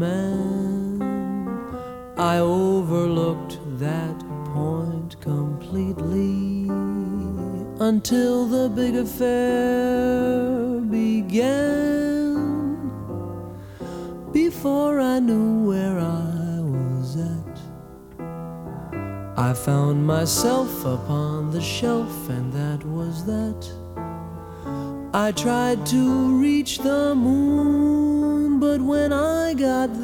man. I overlooked that point completely until the big affair began. Before I knew where I was at, I found myself upon the shelf, and that was that. I tried to reach the moon, but when I got